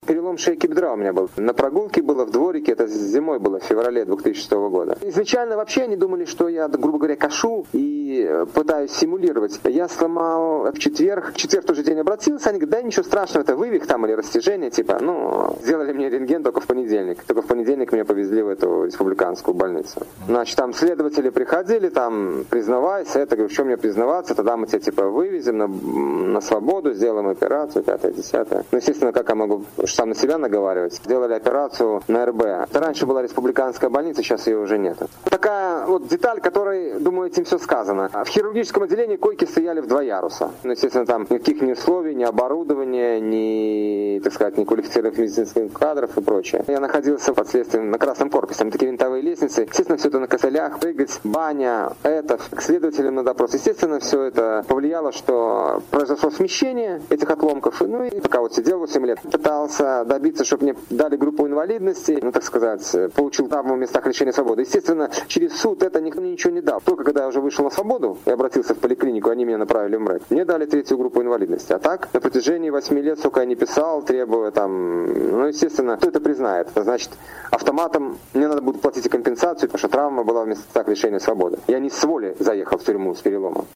перелом шейки бедра у меня был. На прогулке было в дворике, это зимой было, в феврале 2006 года. Изначально вообще они думали, что я, грубо говоря, кашу и пытаюсь симулировать. Я сломал в четверг тоже день обратился, они говорят, да ничего страшного, это вывих там или растяжение, типа, сделали мне рентген только в понедельник. Только в понедельник меня повезли в эту республиканскую больницу. Значит, там следователи приходили, там, признавайся, это, говорю, в чем мне признаваться, тогда мы тебя, типа, вывезем на свободу, сделаем операцию, 5-10. Естественно, как я могу сам на себя наговаривать. Сделали операцию на РБ. Это раньше была республиканская больница, сейчас ее уже нет. Такая вот деталь, которой, думаю, этим все сказано. В хирургическом отделении койки стояли в 2 яруса. Естественно, там никаких ни условий, ни оборудования, ни, так сказать, ни квалифицированных медицинских кадров и прочее. Я находился под следствием на Красном корпусе, там такие винтовые лестницы. Естественно, все это на косолях, прыгать, баня, к следователям на допрос. Естественно, все это повлияло, что произошло смещение этих отломков. И пока вот сидел 8 лет, пытался добиться, чтобы мне дали группу инвалидности, так сказать, получил травму в местах лишения свободы. Естественно, через суд это никто мне ничего не дал. Только когда я уже вышел на свободу и обратился в поликлинику, они меня направили в МРЭК. Мне дали 3-ю группу инвалидности. А так, на протяжении 8 лет, сколько я не писал, требуя там, естественно, кто это признает? Это значит, автоматом мне надо будет платить и компенсацию, потому что травма была в местах лишения свободы. Я не с воли заехал в тюрьму с переломом.